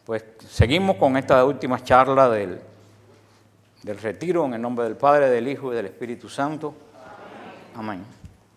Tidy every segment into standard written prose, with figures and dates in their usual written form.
Pues seguimos con esta última charla del retiro en el nombre del Padre, del Hijo y del Espíritu Santo. Amén.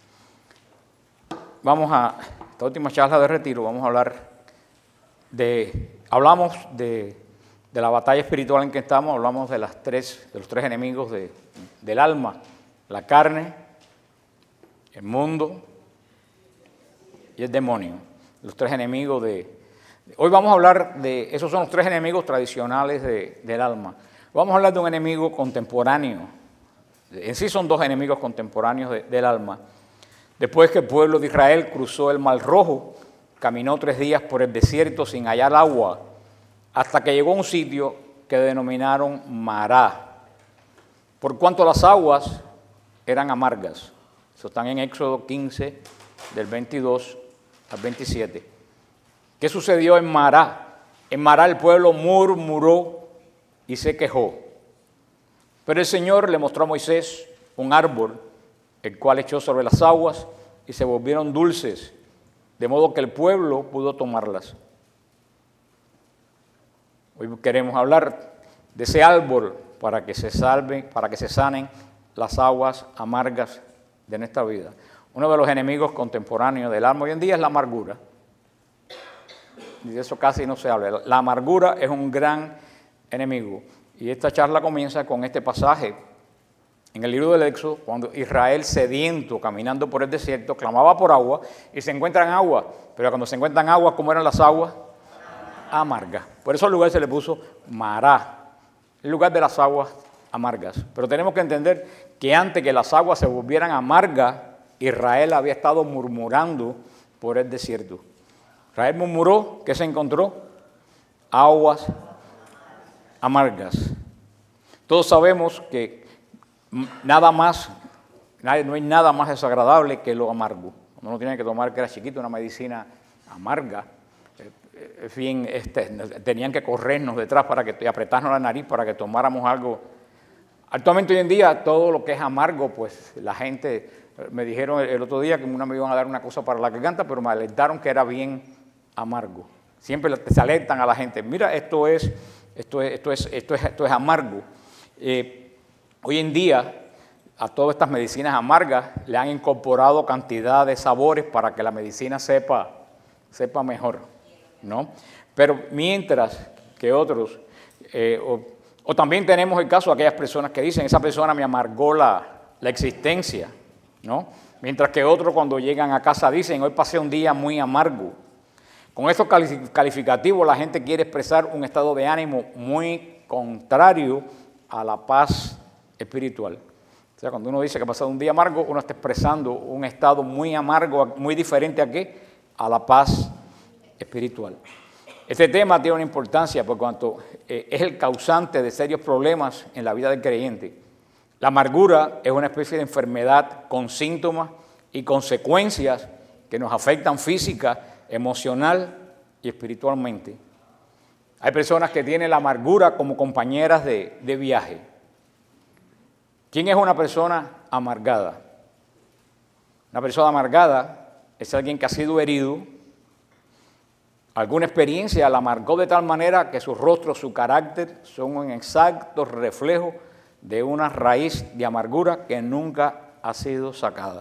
Vamos a esta última charla de retiro, vamos a hablar hablamos de la batalla espiritual en que estamos, hablamos de los tres enemigos del alma, la carne, el mundo y el demonio. Los tres enemigos hoy vamos a hablar esos son los tres enemigos tradicionales del alma. Vamos a hablar de un enemigo contemporáneo. En sí son dos enemigos contemporáneos del alma. Después que el pueblo de Israel cruzó el Mar Rojo, caminó 3 días por el desierto sin hallar agua, hasta que llegó a un sitio que denominaron Mará, por cuanto las aguas eran amargas. Eso está en Éxodo 15, del 22 al 27. ¿Qué sucedió en Mará? En Mará el pueblo murmuró y se quejó. Pero el Señor le mostró a Moisés un árbol, el cual echó sobre las aguas y se volvieron dulces, de modo que el pueblo pudo tomarlas. Hoy queremos hablar de ese árbol para que se sanen las aguas amargas de nuestra vida. Uno de los enemigos contemporáneos del alma hoy en día es la amargura. Y de eso casi no se habla. La amargura es un gran enemigo. Y esta charla comienza con este pasaje en el libro del Éxodo, cuando Israel, sediento, caminando por el desierto, clamaba por agua y se encuentran agua. Pero cuando se encuentran agua, ¿cómo eran las aguas? Amargas. Por eso al lugar se le puso Mará, el lugar de las aguas amargas. Pero tenemos que entender que antes que las aguas se volvieran amargas, Israel había estado murmurando por el desierto. Israel murmuró, ¿qué se encontró? Aguas amargas. Todos sabemos que no hay nada más desagradable que lo amargo. Uno tiene que tomar, que era chiquito, una medicina amarga. En fin, tenían que corrernos detrás y apretarnos la nariz para que tomáramos algo. Actualmente hoy en día todo lo que es amargo, pues la gente, me dijeron el otro día que me iban a dar una cosa para la garganta, pero me alertaron que era bien amargo. Siempre se alertan a la gente, mira, esto es amargo. Hoy en día a todas estas medicinas amargas le han incorporado cantidad de sabores para que la medicina sepa mejor, ¿no? Pero mientras que otros, o también tenemos el caso de aquellas personas que dicen, esa persona me amargó la existencia, ¿no? Mientras que otros cuando llegan a casa dicen, hoy pasé un día muy amargo. Con estos calificativos la gente quiere expresar un estado de ánimo muy contrario a la paz espiritual. O sea, cuando uno dice que ha pasado un día amargo, uno está expresando un estado muy amargo, muy diferente a ¿qué? A la paz espiritual. Este tema tiene una importancia por cuanto es el causante de serios problemas en la vida del creyente. La amargura es una especie de enfermedad con síntomas y consecuencias que nos afectan física, emocional y espiritualmente. Hay personas que tienen la amargura como compañeras de viaje. ¿Quién es una persona amargada? Una persona amargada es alguien que ha sido herido. Alguna experiencia la amargó de tal manera que su rostro, su carácter son un exacto reflejo de una raíz de amargura que nunca ha sido sacada.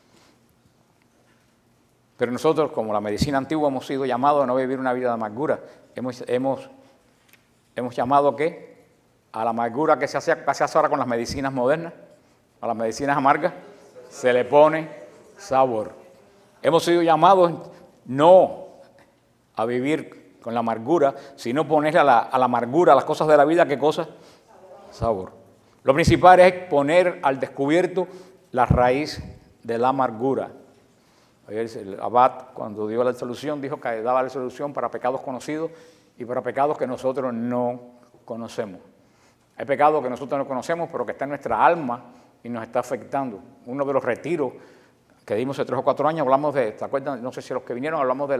Pero nosotros, como la medicina antigua, hemos sido llamados a no vivir una vida de amargura. Hemos llamado ¿a qué? A la amargura que se hace ahora con las medicinas modernas, a las medicinas amargas, se le pone sabor. Hemos sido llamados no a vivir con la amargura, sino ponerle a la amargura, a las cosas de la vida, ¿qué cosa? Sabor. Lo principal es poner al descubierto la raíz de la amargura. El abad, cuando dio la solución, dijo que daba la solución para pecados conocidos y para pecados que nosotros no conocemos. Hay pecados que nosotros no conocemos, pero que está en nuestra alma y nos está afectando. Uno de los retiros que dimos hace 3 o 4 años, hablamos de, ¿te acuerdan? No sé si los que vinieron, hablamos de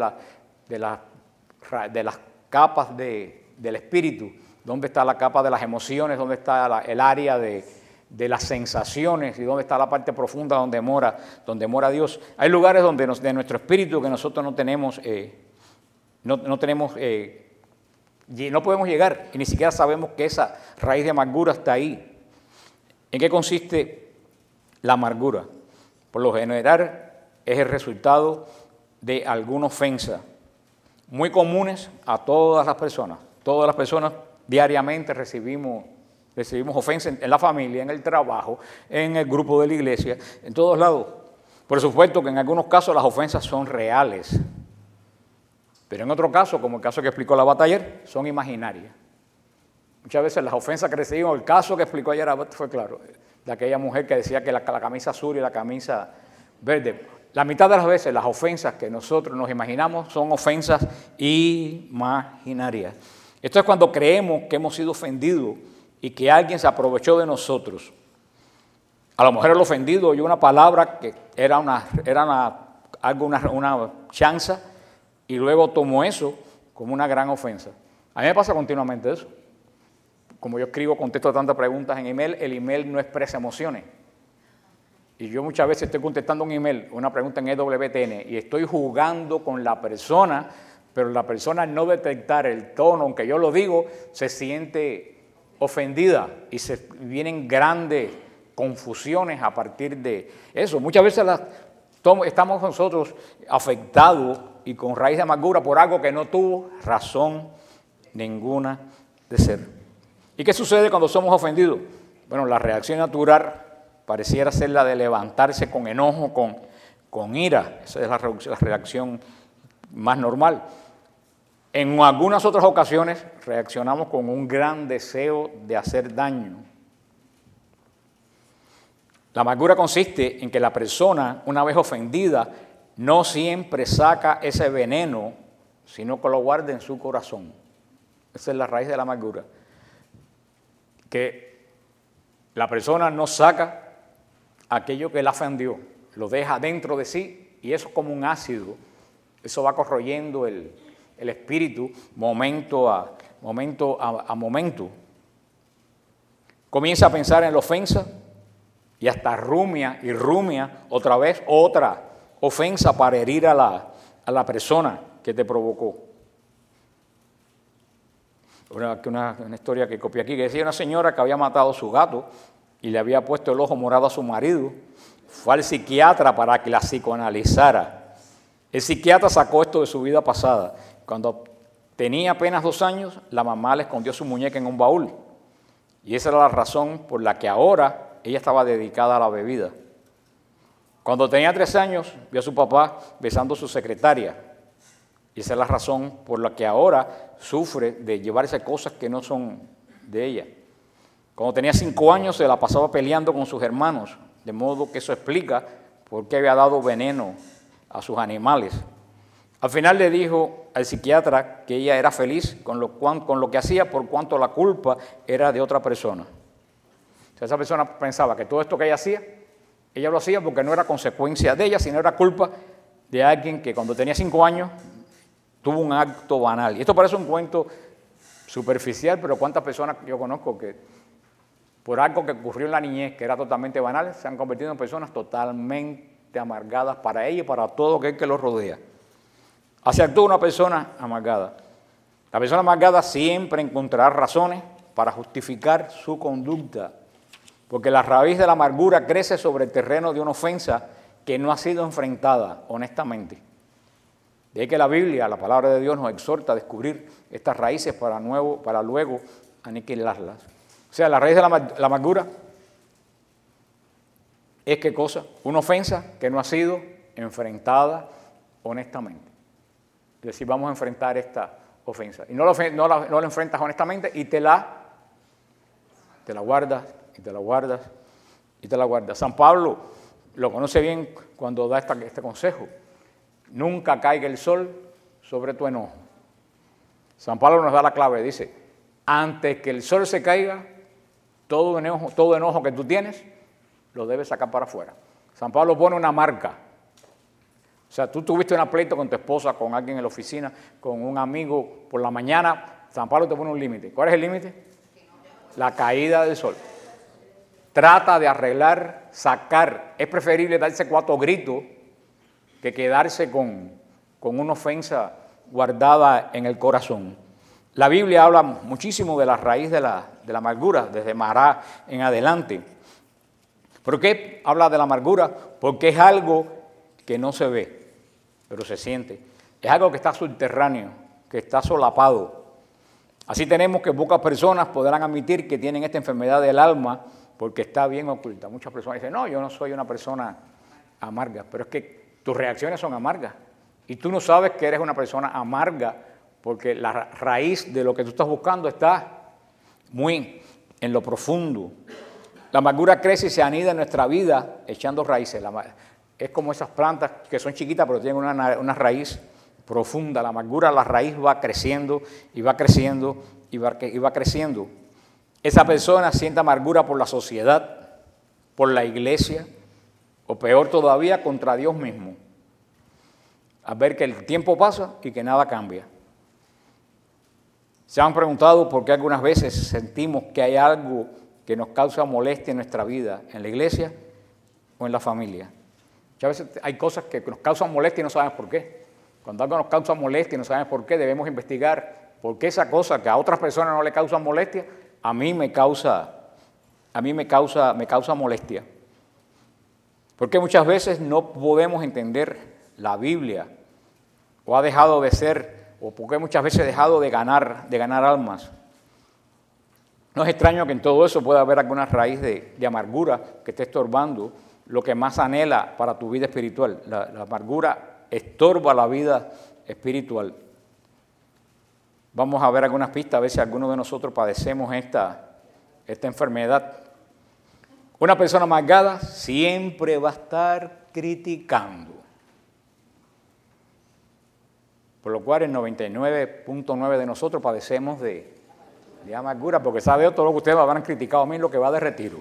las capas del espíritu. ¿Dónde está la capa de las emociones? ¿Dónde está el área de las sensaciones? ¿Y dónde está la parte profunda donde mora Dios? Hay lugares de nuestro espíritu que nosotros no tenemos Y no podemos llegar, y ni siquiera sabemos que esa raíz de amargura está ahí. ¿En qué consiste la amargura? Por lo general es el resultado de alguna ofensa, muy comunes a todas las personas. Todas las personas diariamente recibimos ofensas en la familia, en el trabajo, en el grupo de la iglesia, en todos lados. Por supuesto que en algunos casos las ofensas son reales, pero en otro caso, como el caso que explicó la ayer, son imaginarias. Muchas veces las ofensas que recibimos, el caso que explicó ayer fue claro, de aquella mujer que decía que la camisa azul y la camisa verde. La mitad de las veces las ofensas que nosotros nos imaginamos son ofensas imaginarias. Esto es cuando creemos que hemos sido ofendidos y que alguien se aprovechó de nosotros. A lo mejor el ofendido oyó una palabra que era una chanza y luego tomó eso como una gran ofensa. A mí me pasa continuamente eso. Como yo escribo, contesto tantas preguntas en email, el email no expresa emociones. Y yo muchas veces estoy contestando un email, una pregunta en EWTN, y estoy jugando con la persona, pero la persona al no detectar el tono, aunque yo lo digo, se siente ofendida y se vienen grandes confusiones a partir de eso. Muchas veces estamos nosotros afectados y con raíz de amargura por algo que no tuvo razón ninguna de ser. ¿Y qué sucede cuando somos ofendidos? Bueno, la reacción natural pareciera ser la de levantarse con enojo, con ira. Esa es la reacción más normal. En algunas otras ocasiones reaccionamos con un gran deseo de hacer daño. La amargura consiste en que la persona, una vez ofendida, no siempre saca ese veneno, sino que lo guarda en su corazón. Esa es la raíz de la amargura. Que la persona no saca aquello que la ofendió, lo deja dentro de sí y eso es como un ácido, eso va corroyendo el espíritu momento a momento. Comienza a pensar en la ofensa y hasta rumia otra vez otra ofensa para herir a la persona que te provocó. Una historia que copié aquí, que decía una señora que había matado a su gato y le había puesto el ojo morado a su marido, fue al psiquiatra para que la psicoanalizara. El psiquiatra sacó esto de su vida pasada. Cuando tenía apenas 2 años, la mamá le escondió su muñeca en un baúl. Y esa era la razón por la que ahora ella estaba dedicada a la bebida. Cuando tenía 3 años, vio a su papá besando a su secretaria. Y esa es la razón por la que ahora sufre de llevarse cosas que no son de ella. Cuando tenía 5 años se la pasaba peleando con sus hermanos, de modo que eso explica por qué había dado veneno a sus animales. Al final le dijo al psiquiatra que ella era feliz con lo que hacía por cuanto la culpa era de otra persona. O sea, esa persona pensaba que todo esto que ella hacía, ella lo hacía porque no era consecuencia de ella, sino era culpa de alguien que cuando tenía 5 años tuvo un acto banal. Y esto parece un cuento superficial, pero ¿cuántas personas yo conozco que por algo que ocurrió en la niñez, que era totalmente banal, se han convertido en personas totalmente amargadas para ella y para todo aquel que los rodea? Así actúa una persona amargada. La persona amargada siempre encontrará razones para justificar su conducta, porque la raíz de la amargura crece sobre el terreno de una ofensa que no ha sido enfrentada honestamente. De ahí que la Biblia, la palabra de Dios, nos exhorta a descubrir estas raíces para luego aniquilarlas. O sea, la raíz de la amargura es ¿qué cosa? Una ofensa que no ha sido enfrentada honestamente. Es decir, vamos a enfrentar esta ofensa. Y no la enfrentas honestamente y te la guardas, y te la guardas, y te la guardas. San Pablo lo conoce bien cuando da este consejo. Nunca caiga el sol sobre tu enojo. San Pablo nos da la clave, dice, antes que el sol se caiga, todo enojo que tú tienes, lo debes sacar para afuera. San Pablo pone una marca. O sea, tú tuviste una pleito con tu esposa, con alguien en la oficina, con un amigo por la mañana, San Pablo te pone un límite. ¿Cuál es el límite? La caída del sol. Trata de arreglar, sacar. Es preferible darse 4 gritos que quedarse con una ofensa guardada en el corazón. La Biblia habla muchísimo de la raíz de la amargura, desde Mará en adelante. ¿Por qué habla de la amargura? Porque es algo que no se ve, pero se siente. Es algo que está subterráneo, que está solapado. Así tenemos que pocas personas podrán admitir que tienen esta enfermedad del alma porque está bien oculta. Muchas personas dicen, no, yo no soy una persona amarga, pero es que tus reacciones son amargas. Y tú no sabes que eres una persona amarga porque la raíz de lo que tú estás buscando está muy en lo profundo. La amargura crece y se anida en nuestra vida echando raíces. Es como esas plantas que son chiquitas pero tienen una raíz profunda. La amargura, la raíz va creciendo y va creciendo y va creciendo. Esa persona siente amargura por la sociedad, por la iglesia o peor todavía contra Dios mismo. A ver que el tiempo pasa y que nada cambia. ¿Se han preguntado por qué algunas veces sentimos que hay algo que nos causa molestia en nuestra vida, en la iglesia o en la familia? Muchas veces hay cosas que nos causan molestia y no sabemos por qué. Cuando algo nos causa molestia y no sabemos por qué, debemos investigar por qué esa cosa que a otras personas no le causa molestia, a mí me causa molestia. Porque muchas veces no podemos entender la Biblia o ha dejado de ser, o porque muchas veces ha dejado de ganar almas. No es extraño que en todo eso pueda haber alguna raíz de amargura que esté estorbando lo que más anhela para tu vida espiritual. La amargura estorba la vida espiritual. Vamos a ver algunas pistas, a ver si alguno de nosotros padecemos esta enfermedad. Una persona amargada siempre va a estar criticando. Por lo cual el 99.9 de nosotros padecemos de amargura, porque sabe todo lo que ustedes me habrán criticado a mí lo que va de retiro.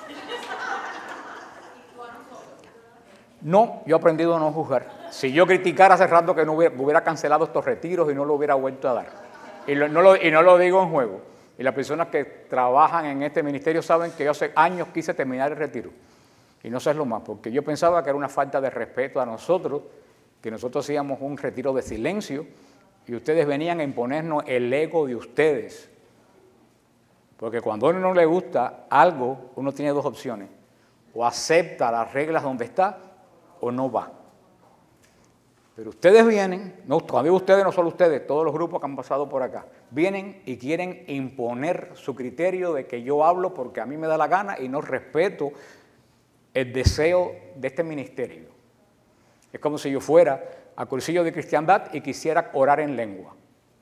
No, yo he aprendido a no juzgar. Si yo criticara hace rato que no hubiera cancelado estos retiros y no lo hubiera vuelto a dar. Y no lo digo en juego. Y las personas que trabajan en este ministerio saben que yo hace años quise terminar el retiro. Y no sé lo más, porque yo pensaba que era una falta de respeto a nosotros, que nosotros hacíamos un retiro de silencio y ustedes venían a imponernos el ego de ustedes. Porque cuando a uno no le gusta algo, uno tiene dos opciones. O acepta las reglas donde está o no va. Pero ustedes vienen, cuando digo ustedes, no solo ustedes, todos los grupos que han pasado por acá, vienen y quieren imponer su criterio de que yo hablo porque a mí me da la gana y no respeto el deseo de este ministerio. Es como si yo fuera al cursillo de cristiandad y quisiera orar en lengua.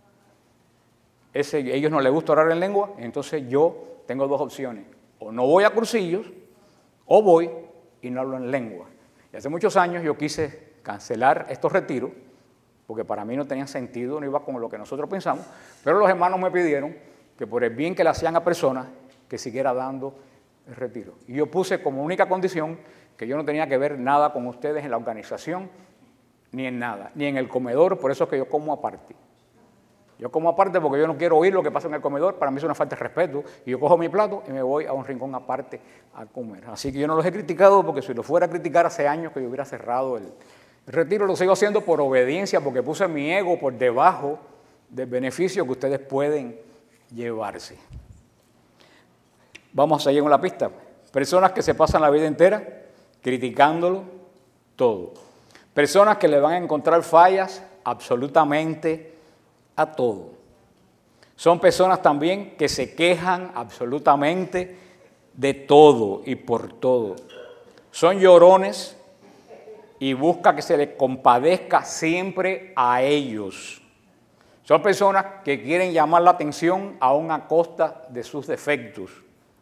A ellos no les gusta orar en lengua, entonces yo tengo dos opciones. O no voy a cursillos, o voy y no hablo en lengua. Y hace muchos años yo quise cancelar estos retiros, porque para mí no tenían sentido, no iba con lo que nosotros pensamos, pero los hermanos me pidieron que por el bien que le hacían a personas, que siguiera dando el retiro. Y yo puse como única condición que yo no tenía que ver nada con ustedes en la organización, ni en nada, ni en el comedor, por eso es que yo como aparte. Yo como aparte porque yo no quiero oír lo que pasa en el comedor, para mí es una falta de respeto, y yo cojo mi plato y me voy a un rincón aparte a comer. Así que yo no los he criticado, porque si lo fuera a criticar hace años que yo hubiera cerrado el retiro, lo sigo haciendo por obediencia, porque puse mi ego por debajo del beneficio que ustedes pueden llevarse. Vamos a seguir con la pista. Personas que se pasan la vida entera criticándolo todo. Personas que le van a encontrar fallas absolutamente a todo. Son personas también que se quejan absolutamente de todo y por todo. Son llorones y busca que se les compadezca siempre a ellos. Son personas que quieren llamar la atención aún a costa de sus defectos.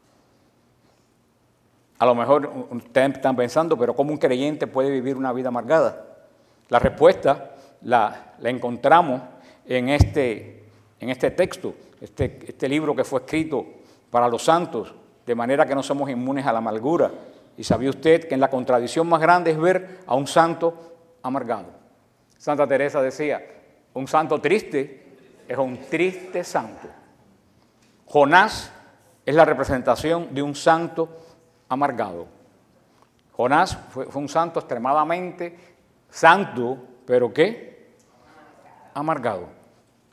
A lo mejor ustedes están pensando, pero ¿cómo un creyente puede vivir una vida amargada? La respuesta la encontramos en este texto, este libro que fue escrito para los santos, de manera que no somos inmunes a la amargura. Y sabía usted que la contradicción más grande es ver a un santo amargado. Santa Teresa decía, un santo triste es un triste santo. Jonás es la representación de un santo amargado. Jonás fue un santo extremadamente santo, pero ¿qué? Amargado.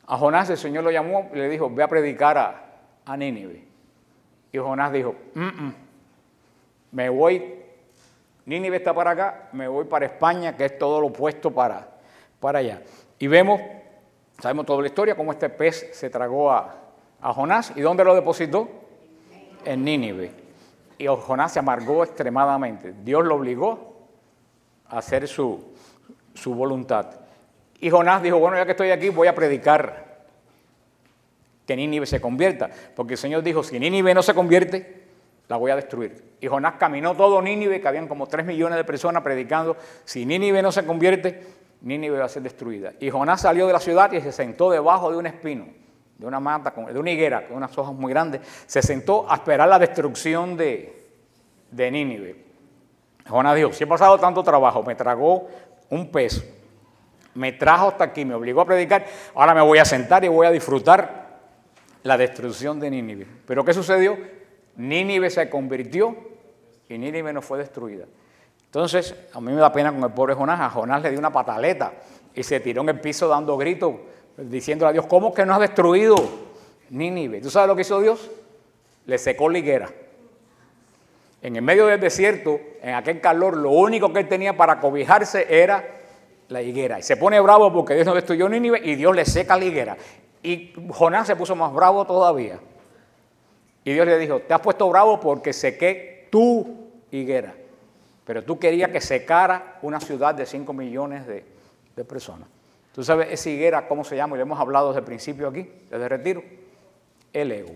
A Jonás el Señor lo llamó y le dijo, ve a predicar a Nínive. Y Jonás dijo, me voy, Nínive está para acá, me voy para España, que es todo lo opuesto para allá. Y sabemos toda la historia, cómo este pez se tragó a Jonás. ¿Y dónde lo depositó? En Nínive. Y Jonás se amargó extremadamente. Dios lo obligó a hacer su voluntad. Y Jonás dijo, bueno, ya que estoy aquí, voy a predicar que Nínive se convierta. Porque el Señor dijo, si Nínive no se convierte, la voy a destruir. Y Jonás caminó todo Nínive, que habían como 3 millones de personas predicando, si Nínive no se convierte, Nínive va a ser destruida. Y Jonás salió de la ciudad y se sentó debajo de un espino, de una mata, de una higuera, con unas hojas muy grandes. Se sentó a esperar la destrucción de Nínive. Jonás dijo, si he pasado tanto trabajo, me tragó un pez, me trajo hasta aquí, me obligó a predicar, ahora me voy a sentar y voy a disfrutar la destrucción de Nínive. ¿Pero qué sucedió? Nínive se convirtió y Nínive no fue destruida. Entonces, a mí me da pena con el pobre Jonás. A Jonás le dio una pataleta y se tiró en el piso dando gritos, diciéndole a Dios, ¿cómo que no has destruido Nínive? ¿Tú sabes lo que hizo Dios? Le secó la higuera. En el medio del desierto, en aquel calor, lo único que él tenía para cobijarse era la higuera. Y se pone bravo porque Dios no destruyó Nínive y Dios le seca la higuera. Y Jonás se puso más bravo todavía. Y Dios le dijo, te has puesto bravo porque sequé tu higuera. Pero tú querías que secara una ciudad de 5 millones de personas. ¿Tú sabes esa higuera cómo se llama? Y lo hemos hablado desde el principio aquí, desde el retiro. El ego.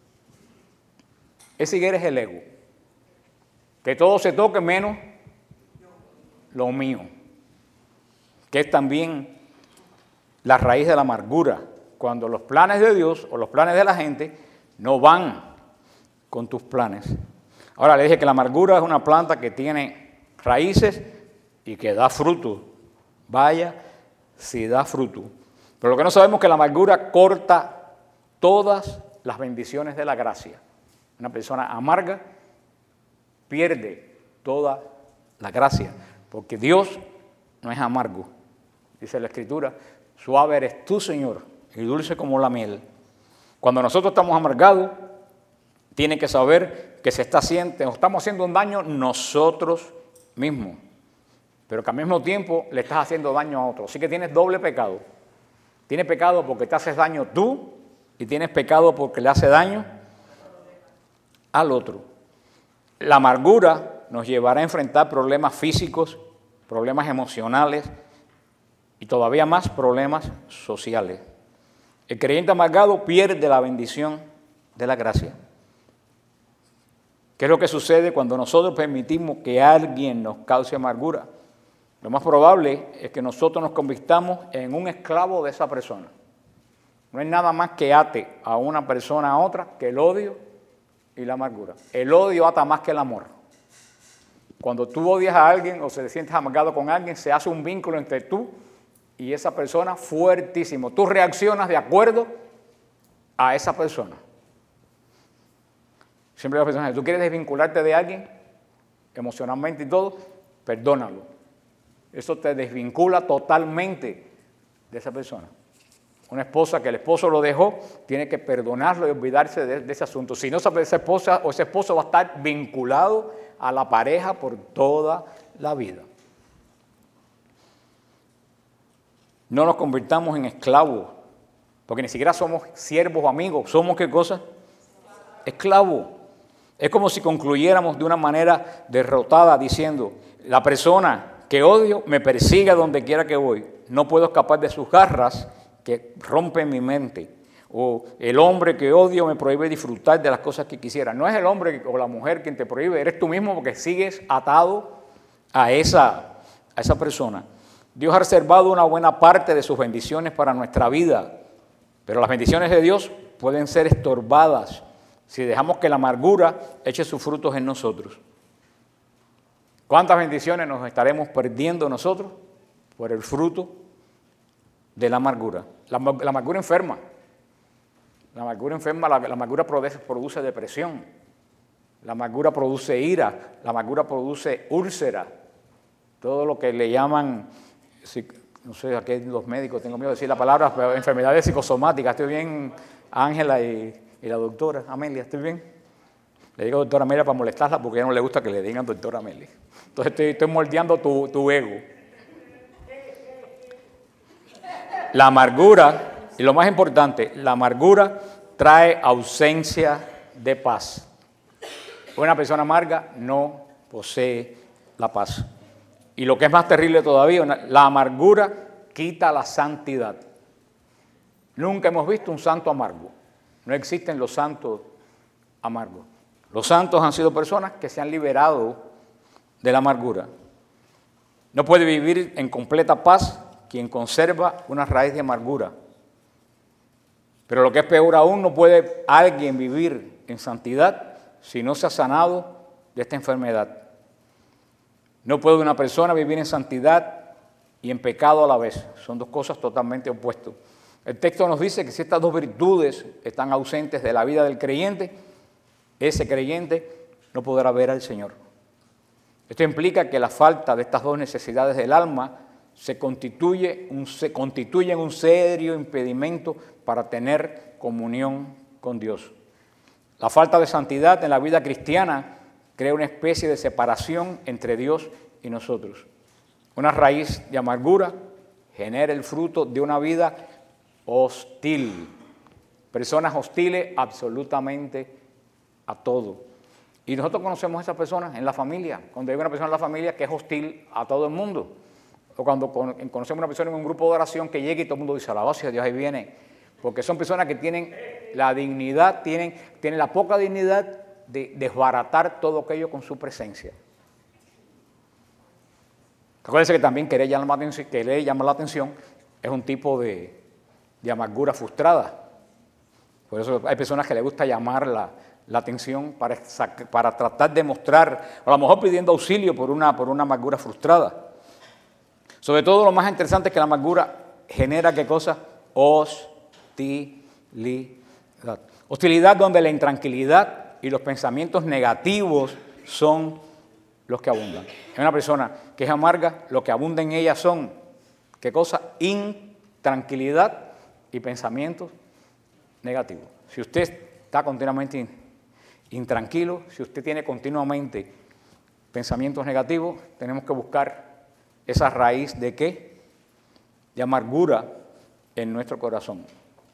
Esa higuera es el ego. Que todo se toque menos lo mío. Que es también la raíz de la amargura. Cuando los planes de Dios o los planes de la gente no van con tus planes. Ahora le dije que la amargura es una planta que tiene raíces y que da fruto. Vaya si da fruto. Pero lo que no sabemos es que la amargura corta todas las bendiciones de la gracia. Una persona amarga pierde toda la gracia, porque Dios no es amargo. Dice la Escritura, suave eres tú, Señor, y dulce como la miel. Cuando nosotros estamos amargados, tiene que saber que nos estamos haciendo un daño nosotros mismos, pero que al mismo tiempo le estás haciendo daño a otros. Así que tienes doble pecado. Tienes pecado porque te haces daño tú y tienes pecado porque le hace daño al otro. La amargura nos llevará a enfrentar problemas físicos, problemas emocionales y todavía más problemas sociales. El creyente amargado pierde la bendición de la gracia. ¿Qué es lo que sucede cuando nosotros permitimos que alguien nos cause amargura? Lo más probable es que nosotros nos convirtamos en un esclavo de esa persona. No hay nada más que ate a una persona a otra que el odio y la amargura. El odio ata más que el amor. Cuando tú odias a alguien o se te sientes amargado con alguien, se hace un vínculo entre tú y esa persona fuertísimo. Tú reaccionas de acuerdo a esa persona. Siempre las personas, tú quieres desvincularte de alguien emocionalmente y todo, perdónalo. Eso te desvincula totalmente de esa persona. Una esposa que el esposo lo dejó, tiene que perdonarlo y olvidarse de ese asunto. Si no, esa esposa o ese esposo va a estar vinculado a la pareja por toda la vida. No nos convirtamos en esclavos, porque ni siquiera somos siervos o amigos. ¿Somos qué cosa? Esclavos. Es como si concluyéramos de una manera derrotada diciendo, la persona que odio me persigue a donde quiera que voy. No puedo escapar de sus garras que rompen mi mente. O el hombre que odio me prohíbe disfrutar de las cosas que quisiera. No es el hombre o la mujer quien te prohíbe, eres tú mismo porque sigues atado a esa persona. Dios ha reservado una buena parte de sus bendiciones para nuestra vida, pero las bendiciones de Dios pueden ser estorbadas si dejamos que la amargura eche sus frutos en nosotros. ¿Cuántas bendiciones nos estaremos perdiendo nosotros por el fruto de la amargura? La amargura enferma. La amargura enferma, la amargura produce depresión. La amargura produce ira. La amargura produce úlcera. Todo lo que le llaman no sé, aquí los médicos, tengo miedo de decir la palabra, pero enfermedades psicosomáticas. ¿Estoy bien, Ángela y la doctora Amelia? ¿Estoy bien? Le digo doctora Amelia para molestarla porque a ella no le gusta que le digan doctora Amelia. Entonces estoy moldeando tu ego. La amargura, y lo más importante, la amargura trae ausencia de paz. Una persona amarga no posee la paz. Y lo que es más terrible todavía, la amargura quita la santidad. Nunca hemos visto un santo amargo. No existen los santos amargos. Los santos han sido personas que se han liberado de la amargura. No puede vivir en completa paz quien conserva una raíz de amargura. Pero lo que es peor aún, no puede alguien vivir en santidad si no se ha sanado de esta enfermedad. No puede una persona vivir en santidad y en pecado a la vez. Son dos cosas totalmente opuestas. El texto nos dice que si estas dos virtudes están ausentes de la vida del creyente, ese creyente no podrá ver al Señor. Esto implica que la falta de estas dos necesidades del alma se constituye en un serio impedimento para tener comunión con Dios. La falta de santidad en la vida cristiana crea una especie de separación entre Dios y nosotros. Una raíz de amargura genera el fruto de una vida hostil. Personas hostiles absolutamente a todo. Y nosotros conocemos a esas personas en la familia. Cuando hay una persona en la familia que es hostil a todo el mundo. O cuando conocemos a una persona en un grupo de oración que llega y todo el mundo dice, alabado sea Dios, ahí viene. Porque son personas que tienen la dignidad, tienen la poca dignidad de desbaratar todo aquello con su presencia. Acuérdense que también querer llamar la atención es un tipo de amargura frustrada. Por eso hay personas que les gusta llamar la atención para tratar de mostrar, a lo mejor pidiendo auxilio por una amargura frustrada. Sobre todo lo más interesante es que la amargura genera ¿qué cosa? Hostilidad. Hostilidad donde la intranquilidad y los pensamientos negativos son los que abundan. Es una persona que es amarga, lo que abunda en ella son, ¿qué cosa? Intranquilidad y pensamientos negativos. Si usted está continuamente intranquilo, si usted tiene continuamente pensamientos negativos, tenemos que buscar esa raíz de ¿qué? De amargura en nuestro corazón.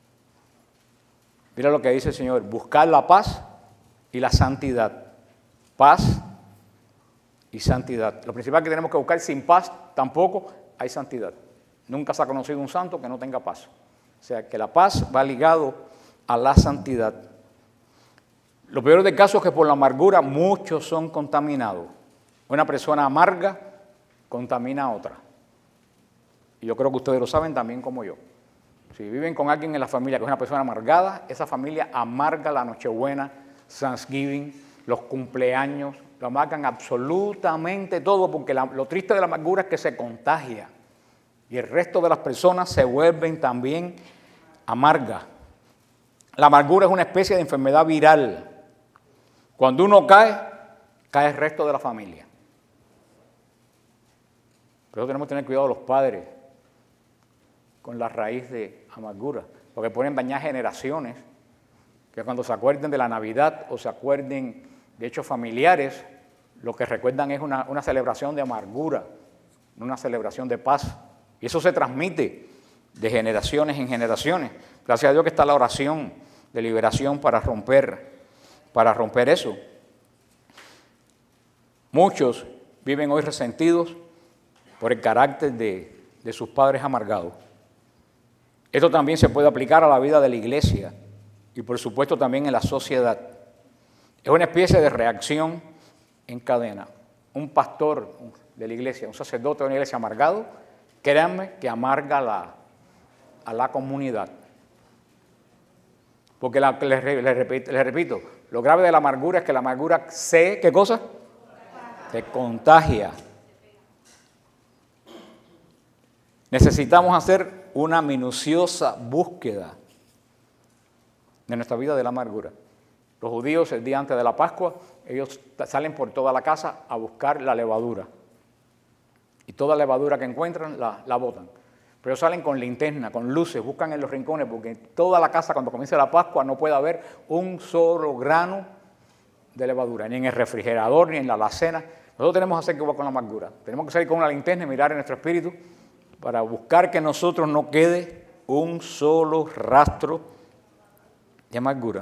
Mira lo que dice el Señor, buscar la paz y la santidad. Paz y santidad. Lo principal que tenemos que buscar, sin paz tampoco hay santidad. Nunca se ha conocido un santo que no tenga paz. O sea, que la paz va ligado a la santidad. Lo peor del caso es que por la amargura muchos son contaminados. Una persona amarga contamina a otra. Y yo creo que ustedes lo saben también como yo. Si viven con alguien en la familia que es una persona amargada, esa familia amarga la Nochebuena, Thanksgiving, los cumpleaños, lo amargan absolutamente todo, porque lo triste de la amargura es que se contagia. Y el resto de las personas se vuelven también amargas. La amargura es una especie de enfermedad viral. Cuando uno cae el resto de la familia. Por eso tenemos que tener cuidado los padres con la raíz de amargura, porque pueden dañar generaciones que cuando se acuerden de la Navidad o se acuerden de hechos familiares, lo que recuerdan es una celebración de amargura, no una celebración de paz. Y eso se transmite de generaciones en generaciones. Gracias a Dios que está la oración de liberación para romper eso. Muchos viven hoy resentidos por el carácter de sus padres amargados. Esto también se puede aplicar a la vida de la iglesia y por supuesto también en la sociedad. Es una especie de reacción en cadena. Un pastor de la iglesia, un sacerdote de una iglesia amargado, créanme que amarga a la comunidad. Porque les repito, lo grave de la amargura es que la amargura ¿qué cosa? Se contagia. Necesitamos hacer una minuciosa búsqueda de nuestra vida de la amargura. Los judíos el día antes de la Pascua, ellos salen por toda la casa a buscar la levadura. Y toda levadura que encuentran la botan. pero salen con linterna, con luces, buscan en los rincones, porque en toda la casa, cuando comience la Pascua, no puede haber un solo grano de levadura, ni en el refrigerador, ni en la alacena. Nosotros tenemos que hacer igual con la amargura. Tenemos que salir con una linterna y mirar en nuestro espíritu para buscar que en nosotros no quede un solo rastro de amargura.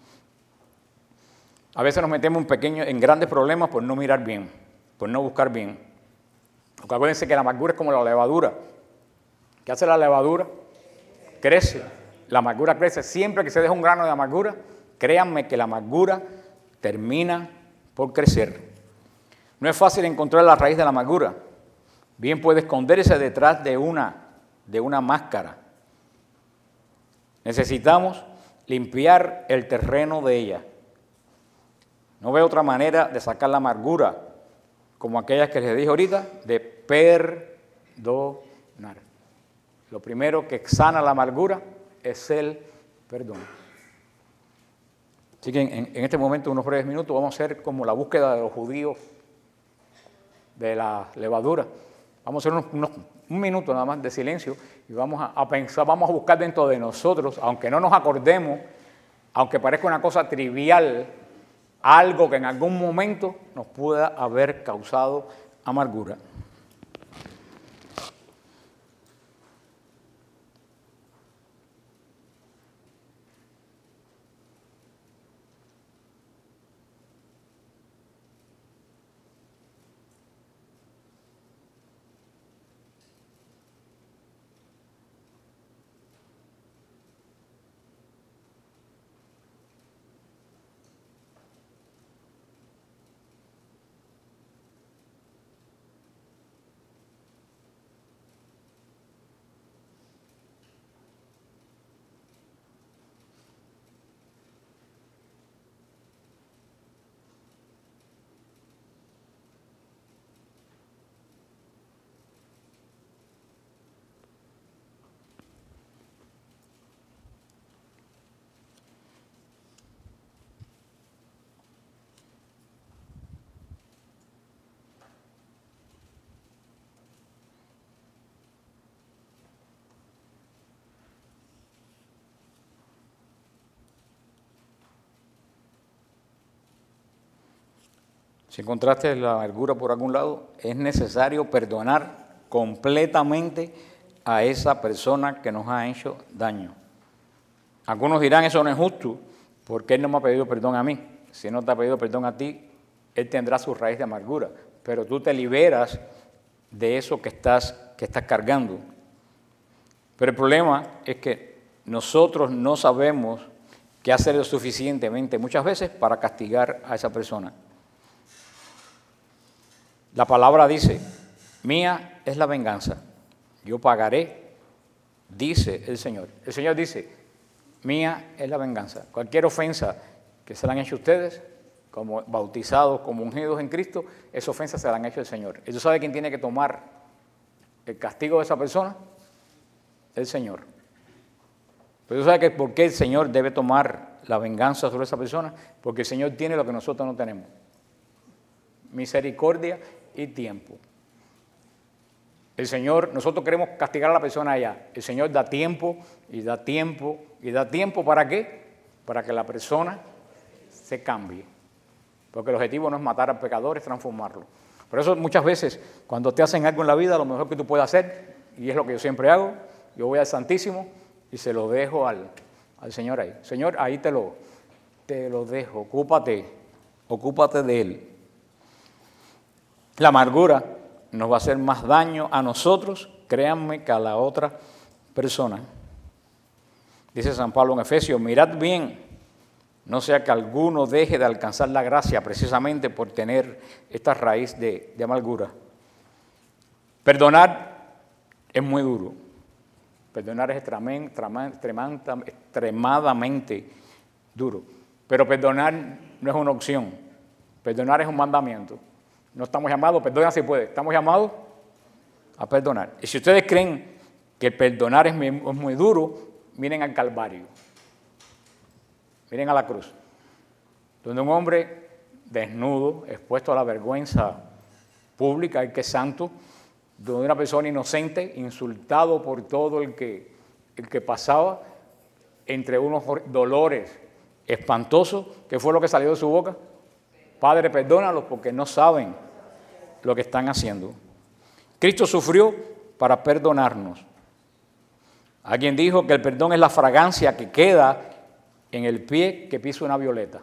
A veces nos metemos en grandes problemas por no mirar bien, por no buscar bien. Porque acuérdense que la amargura es como la levadura. ¿Qué hace la levadura? Crece. La amargura crece. Siempre que se deja un grano de amargura, créanme que la amargura termina por crecer. No es fácil encontrar la raíz de la amargura. Bien puede esconderse detrás de una máscara. Necesitamos limpiar el terreno de ella. No veo otra manera de sacar la amargura, como aquellas que les dije ahorita, de perdonar. Lo primero que sana la amargura es el perdón. Así que en este momento, unos breves minutos, vamos a hacer como la búsqueda de los judíos de la levadura. Vamos a hacer un minuto nada más de silencio y vamos a pensar, vamos a buscar dentro de nosotros, aunque no nos acordemos, aunque parezca una cosa trivial, algo que en algún momento nos pueda haber causado amargura. Si encontraste la amargura por algún lado, es necesario perdonar completamente a esa persona que nos ha hecho daño. Algunos dirán, eso no es justo, porque Él no me ha pedido perdón a mí. Si no te ha pedido perdón a ti, Él tendrá su raíz de amargura, pero tú te liberas de eso que estás cargando. Pero el problema es que nosotros no sabemos qué hacer lo suficientemente muchas veces para castigar a esa persona. La palabra dice, mía es la venganza, yo pagaré, dice el Señor. El Señor dice, mía es la venganza. Cualquier ofensa que se la han hecho ustedes, como bautizados, como ungidos en Cristo, esa ofensa se la han hecho el Señor. ¿Y tú sabes quién tiene que tomar el castigo de esa persona? El Señor. Pero tú sabes que por qué el Señor debe tomar la venganza sobre esa persona, porque el Señor tiene lo que nosotros no tenemos. Misericordia y tiempo. El Señor, nosotros queremos castigar a la persona allá. El Señor da tiempo y da tiempo y da tiempo. ¿Para qué? Para que la persona se cambie. Porque el objetivo no es matar al pecador, es transformarlo. Por eso muchas veces cuando te hacen algo en la vida, lo mejor que tú puedes hacer, y es lo que yo siempre hago, yo voy al Santísimo y se lo dejo al Señor ahí. Señor, ahí te lo dejo, ocúpate de Él. La amargura nos va a hacer más daño a nosotros, créanme, que a la otra persona. Dice San Pablo en Efesios, mirad bien, no sea que alguno deje de alcanzar la gracia precisamente por tener esta raíz de amargura. Perdonar es muy duro. Perdonar es extremadamente duro. Pero perdonar no es una opción. Perdonar es un mandamiento. No estamos llamados, perdona si puede, estamos llamados a perdonar. Y si ustedes creen que perdonar es muy duro, miren al Calvario. Miren a la cruz. Donde un hombre desnudo, expuesto a la vergüenza pública, el que es santo, donde una persona inocente, insultado por todo el que pasaba, entre unos dolores espantosos, ¿qué fue lo que salió de su boca? Padre, perdónalos porque no saben lo que están haciendo. Cristo sufrió para perdonarnos. Alguien dijo que el perdón es la fragancia que queda en el pie que pisa una violeta.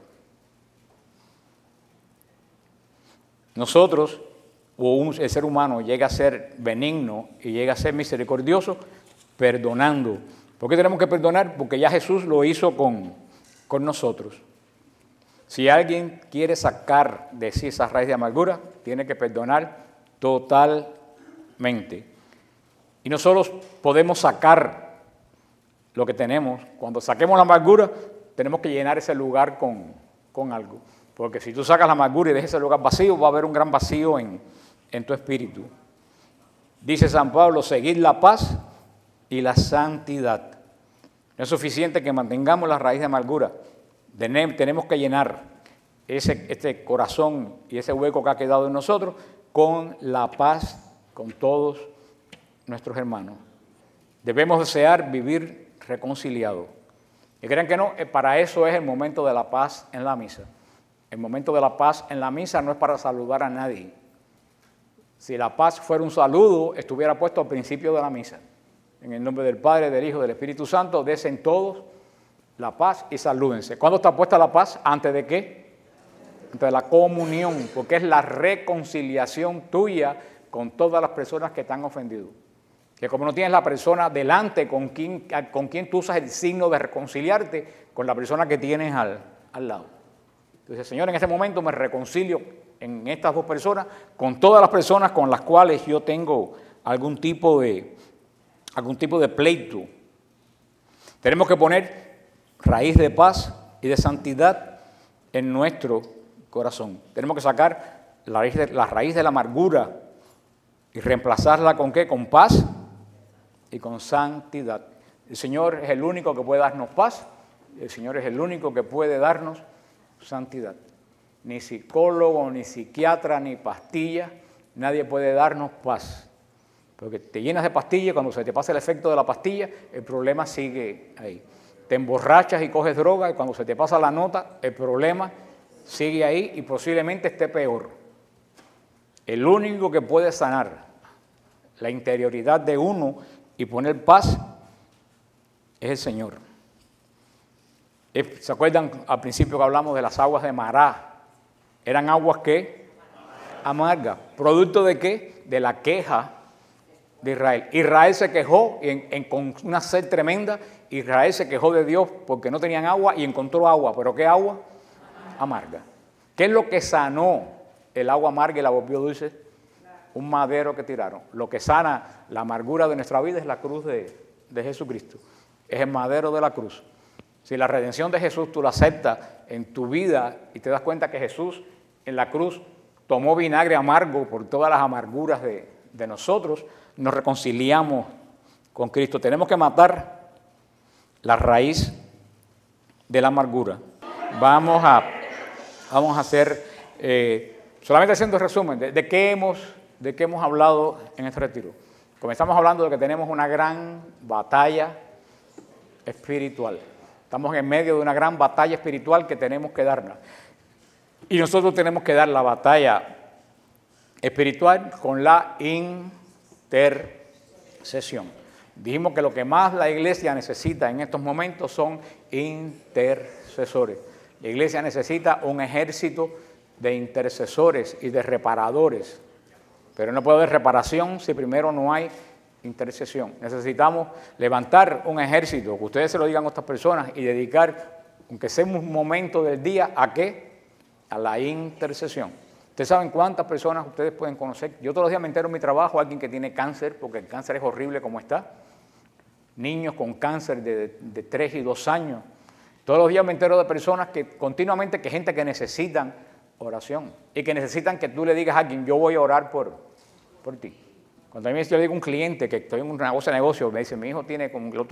Nosotros, el ser humano llega a ser benigno y llega a ser misericordioso perdonando. ¿Por qué tenemos que perdonar? Porque ya Jesús lo hizo con nosotros. Si alguien quiere sacar de sí esa raíz de amargura, tiene que perdonar totalmente. Y nosotros podemos sacar lo que tenemos. Cuando saquemos la amargura, tenemos que llenar ese lugar con algo. Porque si tú sacas la amargura y dejas ese lugar vacío, va a haber un gran vacío en tu espíritu. Dice San Pablo, seguid la paz y la santidad. No es suficiente que mantengamos la raíz de amargura. Tenemos que llenar este corazón y ese hueco que ha quedado en nosotros con la paz con todos nuestros hermanos. Debemos desear vivir reconciliados. Y crean que no, para eso es el momento de la paz en la misa. El momento de la paz en la misa no es para saludar a nadie. Si la paz fuera un saludo, estuviera puesto al principio de la misa. En el nombre del Padre, del Hijo, del Espíritu Santo, desen todos la paz y salúdense. ¿Cuándo está puesta la paz? ¿Antes de qué? Antes de la comunión, porque es la reconciliación tuya con todas las personas que te han ofendido. Que como no tienes la persona delante con quien tú usas el signo de reconciliarte, con la persona que tienes al lado. Entonces, Señor, en este momento me reconcilio en estas dos personas, con todas las personas con las cuales yo tengo algún tipo de pleito. Tenemos que poner raíz de paz y de santidad en nuestro corazón. Tenemos que sacar la raíz de la amargura y reemplazarla ¿con qué? Con paz y con santidad. El Señor es el único que puede darnos paz, el Señor es el único que puede darnos santidad. Ni psicólogo, ni psiquiatra, ni pastilla, nadie puede darnos paz. Porque te llenas de pastillas y cuando se te pasa el efecto de la pastilla, el problema sigue ahí. Te emborrachas y coges droga y cuando se te pasa la nota, el problema sigue ahí y posiblemente esté peor. El único que puede sanar la interioridad de uno y poner paz es el Señor. ¿Se acuerdan al principio que hablamos de las aguas de Mará? Eran aguas ¿qué? Amargas. ¿Producto de qué? De la queja de Israel. Israel se quejó con una sed tremenda. Israel se quejó de Dios porque no tenían agua y encontró agua. ¿Pero qué agua? Amarga. ¿Qué es lo que sanó el agua amarga y la volvió dulce? Un madero que tiraron. Lo que sana la amargura de nuestra vida es la cruz de Jesucristo. Es el madero de la cruz. Si la redención de Jesús tú la aceptas en tu vida y te das cuenta que Jesús en la cruz tomó vinagre amargo por todas las amarguras de nosotros, nos reconciliamos con Cristo. Tenemos que matar la raíz de la amargura. Vamos a hacer, solamente haciendo resumen, de qué hemos hablado en este retiro. Comenzamos hablando de que tenemos una gran batalla espiritual. Estamos en medio de una gran batalla espiritual que tenemos que darla. Y nosotros tenemos que dar la batalla espiritual con la intercesión. Dijimos que lo que más la iglesia necesita en estos momentos son intercesores. La iglesia necesita un ejército de intercesores y de reparadores. Pero no puede haber reparación si primero no hay intercesión. Necesitamos levantar un ejército, que ustedes se lo digan a otras personas y dedicar, aunque sea un momento del día, ¿a qué? A la intercesión. Ustedes saben cuántas personas ustedes pueden conocer. Yo todos los días me entero en mi trabajo alguien que tiene cáncer, porque el cáncer es horrible como está. Niños con cáncer de 3 y 2 años. Todos los días me entero de personas que continuamente, gente que necesitan oración y que necesitan que tú le digas a alguien, yo voy a orar por ti. Cuando a mí yo le digo a un cliente que estoy en un negocio, me dice, mi hijo tiene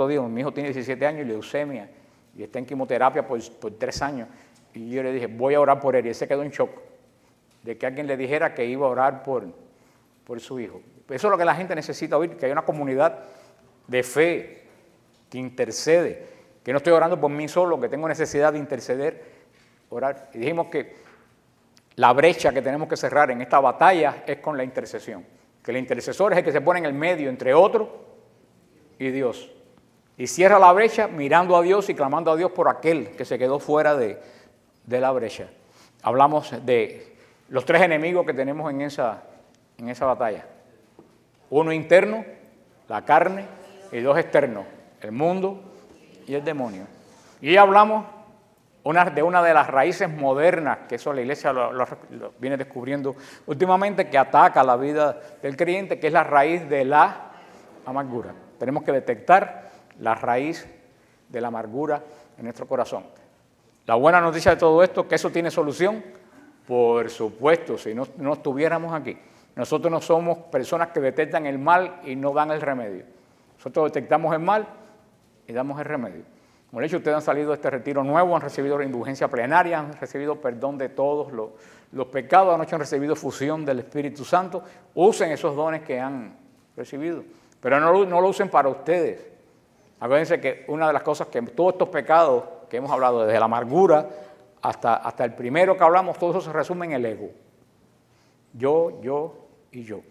17 años y leucemia y está en quimioterapia por 3 años. Y yo le dije, voy a orar por él. Y él se quedó en shock de que alguien le dijera que iba a orar por su hijo. Eso es lo que la gente necesita oír, que hay una comunidad de fe que intercede, que no estoy orando por mí solo, que tengo necesidad de interceder, orar. Y dijimos que la brecha que tenemos que cerrar en esta batalla es con la intercesión, que el intercesor es el que se pone en el medio entre otro y Dios. Y cierra la brecha mirando a Dios y clamando a Dios por aquel que se quedó fuera de la brecha. Hablamos de los 3 enemigos que tenemos en esa batalla. 1 interno, la carne, y 2 externos, el mundo y el demonio. Y hablamos de una de las raíces modernas, que eso la iglesia lo viene descubriendo últimamente, que ataca la vida del creyente, que es la raíz de la amargura. Tenemos que detectar la raíz de la amargura en nuestro corazón. La buena noticia de todo esto, que eso tiene solución, por supuesto, si no estuviéramos aquí. Nosotros no somos personas que detectan el mal y no dan el remedio. Nosotros detectamos el mal y damos el remedio. Como he dicho, ustedes han salido de este retiro nuevo, han recibido la indulgencia plenaria, han recibido perdón de todos los pecados, anoche han recibido fusión del Espíritu Santo. Usen esos dones que han recibido, pero no lo usen para ustedes. Acuérdense que una de las cosas que todos estos pecados que hemos hablado, desde la amargura hasta el primero que hablamos, todo eso se resume en el ego. Yo y yo.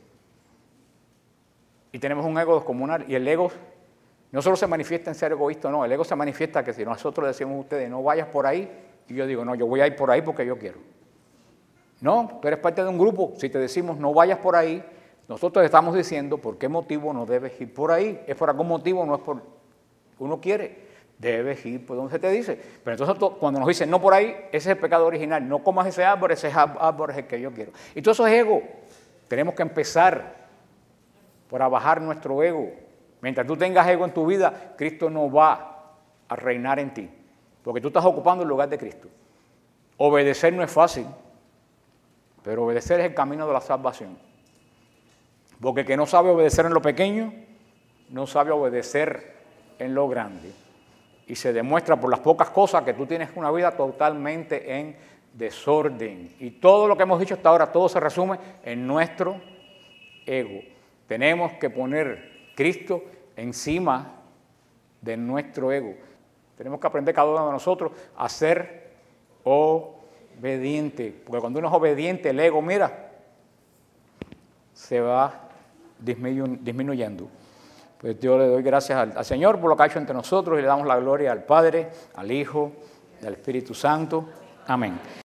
Y tenemos un ego descomunal, y el ego no solo se manifiesta en ser egoísta, no, el ego se manifiesta que si nosotros decimos a ustedes, no vayas por ahí, y yo digo, no, yo voy a ir por ahí porque yo quiero. No, tú eres parte de un grupo, si te decimos no vayas por ahí, nosotros estamos diciendo por qué motivo no debes ir por ahí, es por algún motivo, no es por uno quiere, debes ir por donde se te dice. Pero entonces cuando nos dicen no por ahí, ese es el pecado original, no comas ese árbol es el que yo quiero. Y todo eso es ego. Tenemos que empezar por abajar nuestro ego. Mientras tú tengas ego en tu vida, Cristo no va a reinar en ti, porque tú estás ocupando el lugar de Cristo. Obedecer no es fácil, pero obedecer es el camino de la salvación. Porque el que no sabe obedecer en lo pequeño, no sabe obedecer en lo grande. Y se demuestra por las pocas cosas que tú tienes una vida totalmente en desorden. Y todo lo que hemos dicho hasta ahora, todo se resume en nuestro ego. Tenemos que poner Cristo encima de nuestro ego. Tenemos que aprender cada uno de nosotros a ser obediente. Porque cuando uno es obediente, el ego, mira, se va disminuyendo. Pues yo le doy gracias al Señor por lo que ha hecho entre nosotros y le damos la gloria al Padre, al Hijo y al Espíritu Santo. Amén.